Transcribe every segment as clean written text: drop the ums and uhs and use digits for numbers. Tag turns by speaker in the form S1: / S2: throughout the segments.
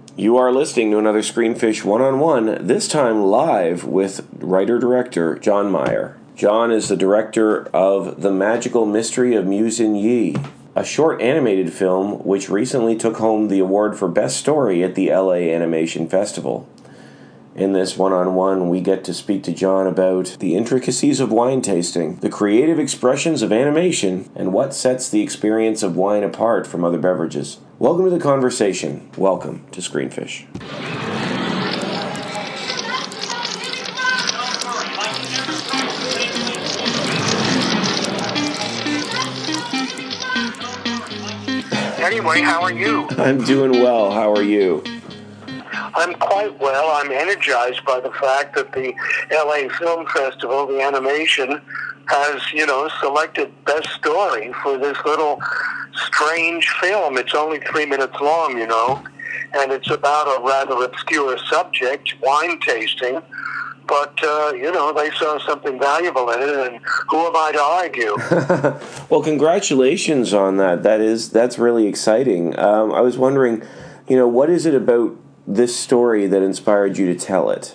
S1: You are listening to another Screenfish One-on-One, this time live with writer-director John Meyer. John is the director of The Magical Mystery of Musin Yi, a short animated film which recently took home the award for Best Story at the LA Animation Festival. In this one-on-one, we get to speak to John about the intricacies of wine tasting, the creative expressions of animation, and what sets the experience of wine apart from other beverages. Welcome to the conversation. Welcome to Screenfish.
S2: Anyway, how are you?
S1: I'm doing well. How are you?
S2: I'm quite well. I'm energized by the fact that the LA Film Festival, the animation, has, selected Best Story for this little strange film. It's only 3 minutes long, and it's about a rather obscure subject, wine tasting. But, they saw something valuable in it, and who am I to argue?
S1: Well, congratulations on that. That's really exciting. I was wondering, what is it about this story that inspired you to tell it?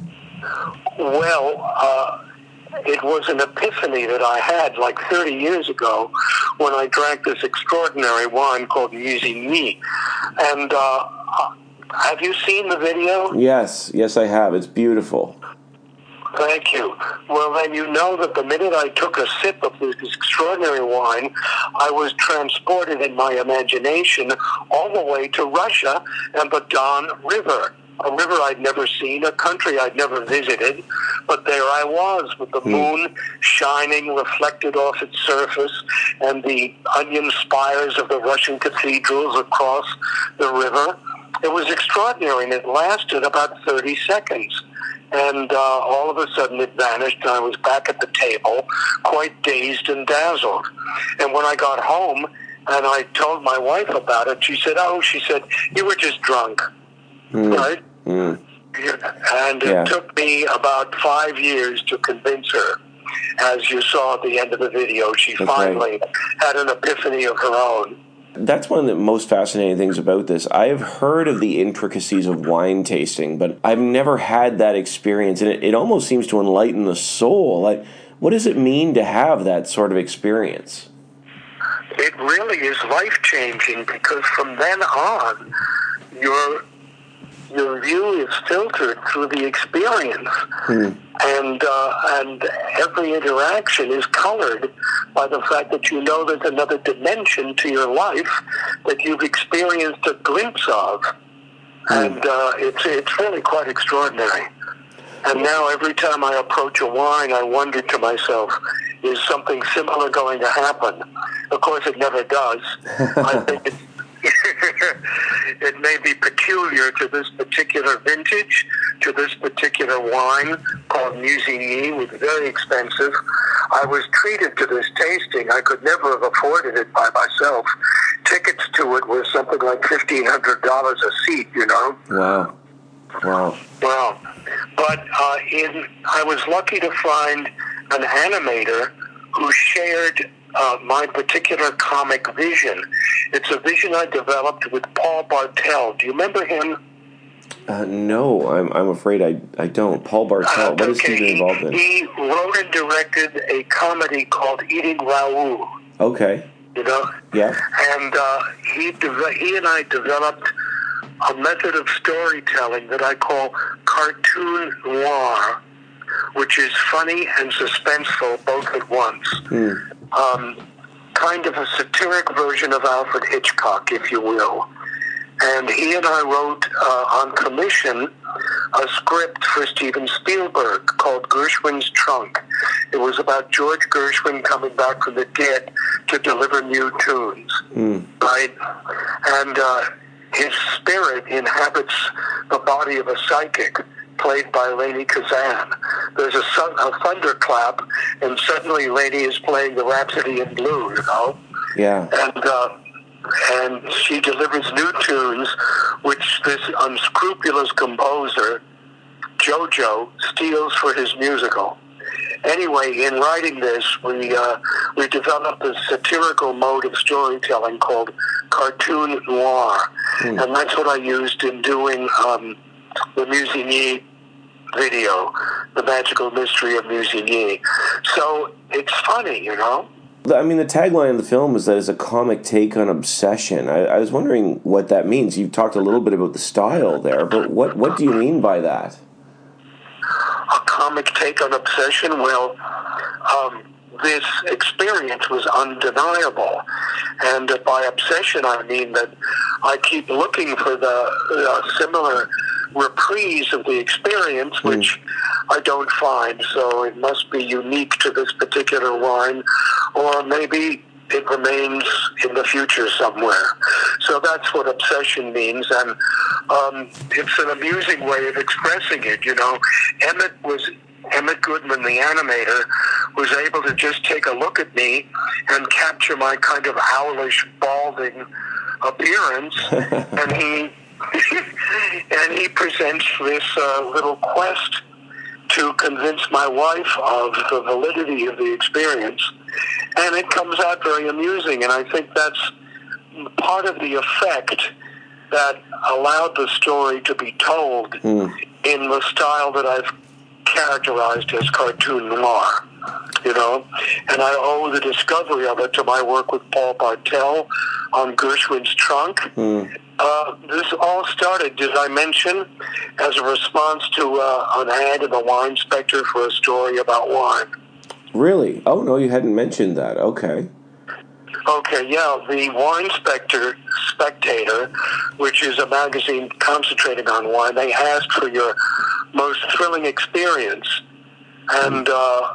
S2: Well, it was an epiphany that I had like 30 years ago when I drank this extraordinary wine called Musin Yi. And have you seen the video?
S1: Yes, I have. It's beautiful.
S2: Thank you. Well, then you know that the minute I took a sip of this extraordinary wine, I was transported in my imagination all the way to Russia and the Don River, a river I'd never seen, a country I'd never visited, but there I was with the moon shining reflected off its surface and the onion spires of the Russian cathedrals across the river. It was extraordinary, and it lasted about 30 seconds. And all of a sudden it vanished, and I was back at the table, quite dazed and dazzled. And when I got home and I told my wife about it, she said, you were just drunk, right? And it took me about 5 years to convince her. As you saw at the end of the video, she finally had an epiphany of her own.
S1: That's one of the most fascinating things about this. I have heard of the intricacies of wine tasting, but I've never had that experience, and it almost seems to enlighten the soul. Like, what does it mean to have that sort of experience?
S2: It really is life-changing, because from then on, your view is filtered through the experience, and every interaction is colored by the fact that you know there's another dimension to your life that you've experienced a glimpse of, and it's really quite extraordinary. And now every time I approach a wine, I wonder to myself, is something similar going to happen? Of course, it never does. I think it may be peculiar to this particular vintage, to this particular wine called Musin Yi, which is very expensive. I was treated to this tasting. I could never have afforded it by myself. Tickets to it were something like $1,500 a seat,
S1: Wow.
S2: Well, but I was lucky to find an animator who shared my particular comic vision. It's a vision I developed with Paul Bartel. Do you remember him?
S1: No, I'm afraid I don't. Paul Bartel, what is he involved in?
S2: He wrote and directed a comedy called Eating Raoul.
S1: Okay. Yeah.
S2: And he and I developed a method of storytelling that I call cartoon noir, which is funny and suspenseful both at once. Kind of a satiric version of Alfred Hitchcock, if you will. And he and I wrote on commission a script for Steven Spielberg called Gershwin's Trunk. It was about George Gershwin coming back from the dead to deliver new tunes, right? And his spirit inhabits the body of a psychic played by Lainie Kazan. There's a thunderclap, and suddenly Lainie is playing the Rhapsody in Blue,
S1: Yeah.
S2: And she delivers new tunes, which this unscrupulous composer, Jojo, steals for his musical. Anyway, in writing this, we developed a satirical mode of storytelling called cartoon noir. And that's what I used in doing the Musigny video, The Magical Mystery of Musigny. So it's funny, you know?
S1: I mean, the tagline of the film is that it's a comic take on obsession. I was wondering what that means. You've talked a little bit about the style there, but what do you mean by that?
S2: A comic take on obsession? Well, this experience was undeniable. And by obsession, I mean that I keep looking for the similar reprise of the experience, which I don't find. So it must be unique to this particular wine, or maybe it remains in the future somewhere. So that's what obsession means, and it's an amusing way of expressing it. You know, Emmett Goodman, the animator, was able to just take a look at me and capture my kind of owlish, balding appearance, and he presents this little quest to convince my wife of the validity of the experience, and it comes out very amusing, and I think that's part of the effect that allowed the story to be told in the style that I've characterized as cartoon noir, you know, and I owe the discovery of it to my work with Paul Bartel on Gershwin's Trunk. This all started, did I mention, as a response to an ad in the Wine Spectre for a story about wine.
S1: Really? Oh, no, you hadn't mentioned that. Okay.
S2: Okay, yeah, the Wine Spectator, which is a magazine concentrating on wine, they asked for your most thrilling experience, and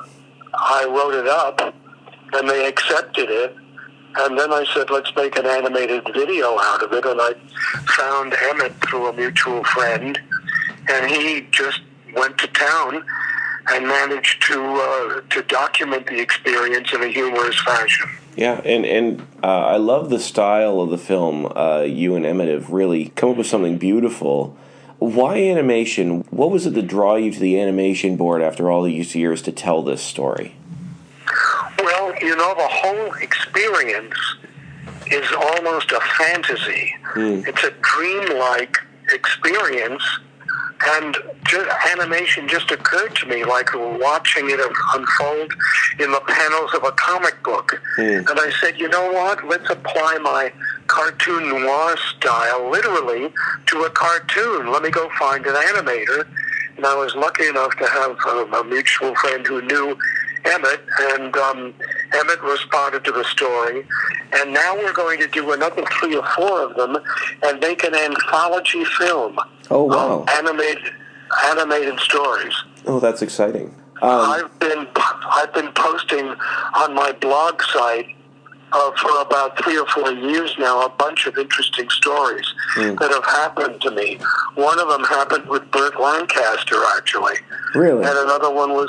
S2: I wrote it up, and they accepted it, and then I said, let's make an animated video out of it, and I found Emmett through a mutual friend, and he just went to town and managed to document the experience in a humorous fashion.
S1: Yeah, and I love the style of the film. You and Emmett have really come up with something beautiful. Why animation? What was it that draw you to the animation board after all these years to tell this story?
S2: Well, you know, the whole experience is almost a fantasy. It's a dreamlike experience, and animation just occurred to me like watching it unfold in the panels of a comic book. And I said, you know what? Let's apply my cartoon noir style literally to a cartoon. Let me go find an animator. And I was lucky enough to have a mutual friend who knew Emmett, and Emmett responded to the story. And now we're going to do another 3 or 4 of them and make an anthology film.
S1: Oh, wow.
S2: Animated stories.
S1: Oh, that's exciting.
S2: I've been posting on my blog site for about 3 or 4 years now a bunch of interesting stories that have happened to me. One of them happened with Burt Lancaster, actually.
S1: Really? And
S2: another one was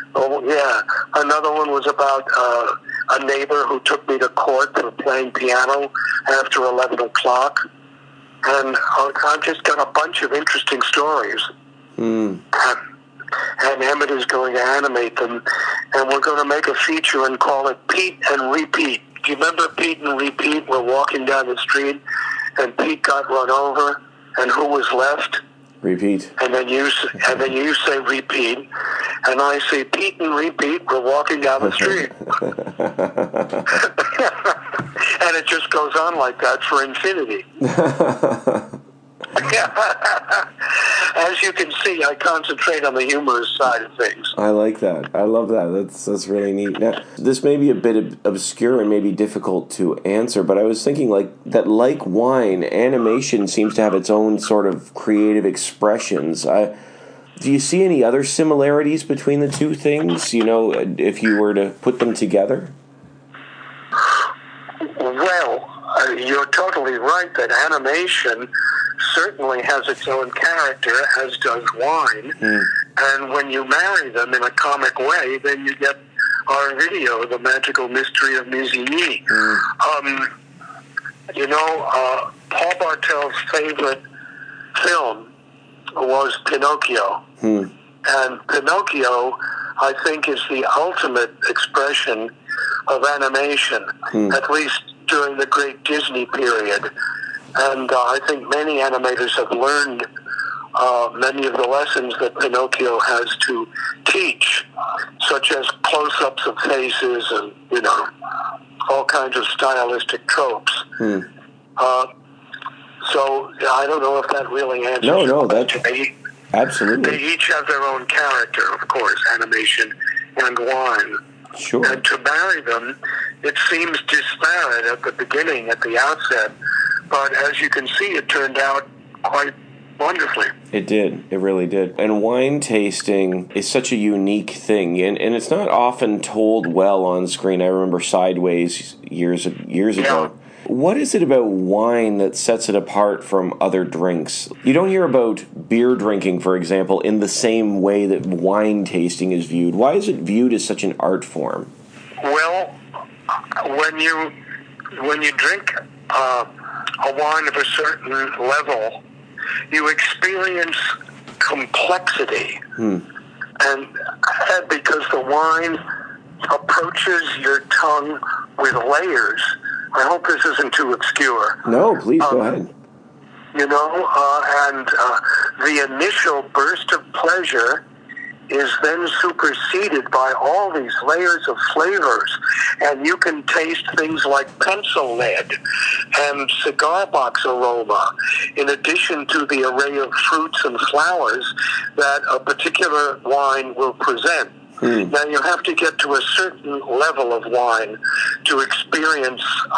S2: about a neighbor who took me to court for playing piano after 11 o'clock. And I've just got a bunch of interesting stories. And Emmett is going to animate them, and we're going to make a feature and call it Pete and Repeat. Do you remember Pete and Repeat? We're walking down the street, and Pete got run over, and who was left?
S1: Repeat.
S2: And then you say Repeat, and I say Pete and Repeat. We're walking down the street, and it just goes on like that for infinity. As you can see, I concentrate on the humorous side of things.
S1: I like that. I love that. That's really neat. Now, this may be a bit obscure and maybe difficult to answer, but I was thinking like wine, animation seems to have its own sort of creative expressions. Do you see any other similarities between the two things, you know, if you were to put them together?
S2: Well, you're totally right that animation certainly has its own character, as does wine. And when you marry them in a comic way, then you get our video, The Magical Mystery of Musigny. You know, Paul Bartel's favorite film was Pinocchio. And Pinocchio, I think, is the ultimate expression of animation, at least during the great Disney period. And I think many animators have learned many of the lessons that Pinocchio has to teach, such as close-ups of faces and, all kinds of stylistic tropes. So I don't know if that really answers your question.
S1: Absolutely.
S2: They each have their own character, of course, animation and wine.
S1: Sure.
S2: And to marry them, it seems disparate at the beginning, at the outset, but as you can see, it turned out quite wonderfully.
S1: It did. It really did. And wine tasting is such a unique thing, and it's not often told well on screen. I remember Sideways years ago. What is it about wine that sets it apart from other drinks? You don't hear about beer drinking, for example, in the same way that wine tasting is viewed. Why is it viewed as such an art form?
S2: Well, when you drink a wine of a certain level, you experience complexity. And because the wine approaches your tongue with layers. I hope this isn't too obscure.
S1: No, please go ahead.
S2: And the initial burst of pleasure is then superseded by all these layers of flavors. And you can taste things like pencil lead and cigar box aroma, in addition to the array of fruits and flowers that a particular wine will present. Now, you have to get to a certain level of wine to experience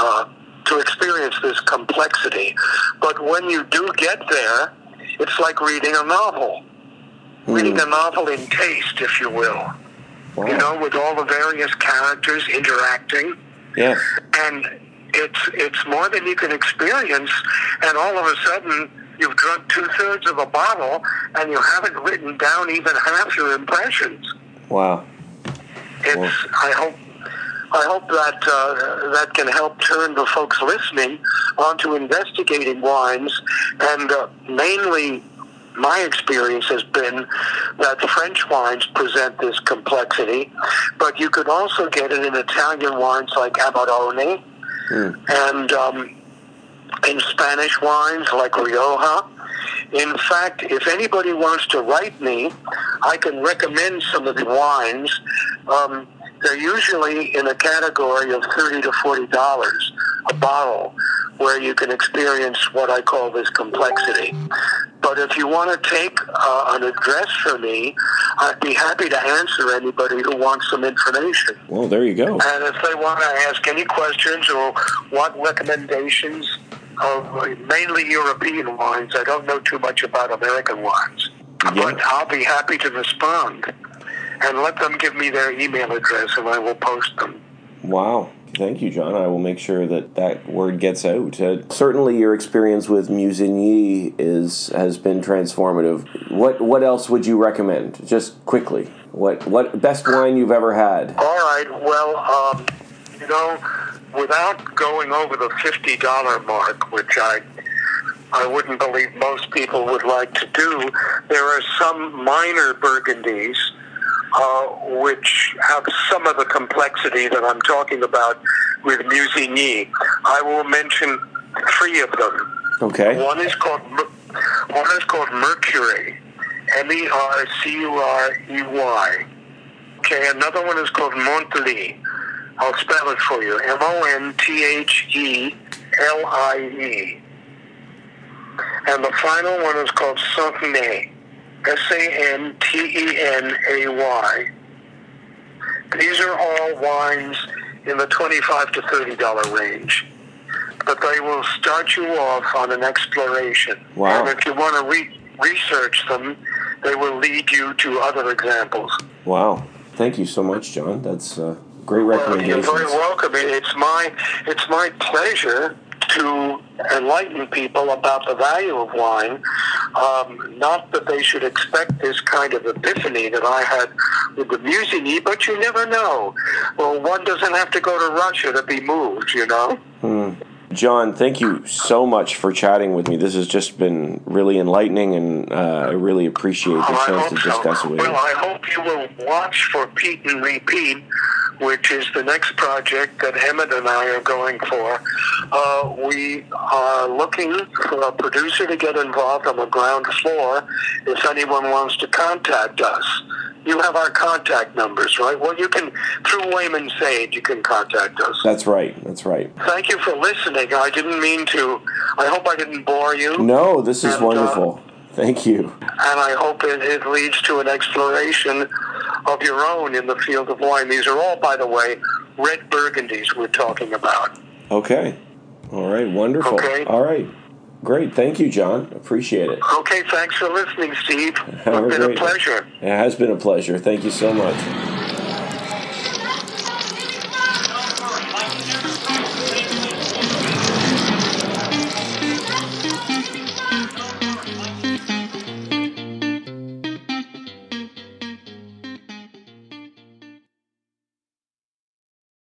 S2: this complexity. But when you do get there, it's like reading a novel. Reading a novel in taste, if you will. Wow. With all the various characters interacting.
S1: Yes.
S2: And it's more than you can experience, and all of a sudden you've drunk 2/3 of a bottle and you haven't written down even half your impressions.
S1: Wow.
S2: I hope that can help turn the folks listening onto investigating wines, and mainly my experience has been that French wines present this complexity, but you could also get it in Italian wines like Amarone, and in Spanish wines like Rioja. In fact, if anybody wants to write me, I can recommend some of the wines. They're usually in a category of $30 to $40 a bottle, where you can experience what I call this complexity. But if you want to take an address for me, I'd be happy to answer anybody who wants some information.
S1: Well, there you go.
S2: And if they want to ask any questions or want recommendations of mainly European wines, I don't know too much about American wines. But I'll be happy to respond. And let them give me their email address and I will post them.
S1: Wow. Thank you, John. I will make sure that word gets out. Certainly your experience with Musigny has been transformative. What else would you recommend? Just quickly. What best wine you've ever had?
S2: All right. Well, without going over the $50 mark, which I wouldn't believe most people would like to do, there are some minor Burgundies which have some of the complexity that I'm talking about with Musigny. I will mention 3 of them.
S1: Okay.
S2: One is called Mercury, Mercurey. Okay, another one is called Montlie. I'll spell it for you. Monthelie. And the final one is called Santenay. Santenay. These are all wines in the $25 to $30 range. But they will start you off on an exploration.
S1: Wow.
S2: And if you want to research them, they will lead you to other examples.
S1: Wow. Thank you so much, John. That's great recommendations.
S2: Well, you're very welcome. It's my pleasure to enlighten people about the value of wine. Not that they should expect this kind of epiphany that I had with the Musigny, but you never know. Well, one doesn't have to go to Russia to be moved,
S1: John, thank you so much for chatting with me. This has just been really enlightening, and I really appreciate the chance to discuss it with you.
S2: Well, I hope you will watch for Pete and Repeat, which is the next project that Emmett and I are going for. We are looking for a producer to get involved on the ground floor if anyone wants to contact us. You have our contact numbers, right? Well, you can, through Wayman Sage, you can contact us.
S1: That's right. That's right.
S2: Thank you for listening. I didn't mean to. I hope I didn't bore you.
S1: No, this is wonderful. Thank you.
S2: And I hope it leads to an exploration of your own in the field of wine. These are all, by the way, red Burgundies we're talking about.
S1: Okay. All right. Wonderful.
S2: Okay.
S1: All right. Great. Thank you, John. Appreciate it.
S2: Okay, thanks for listening, Steve.
S1: Have
S2: It's been
S1: a
S2: a pleasure.
S1: It has been a pleasure. Thank you so much.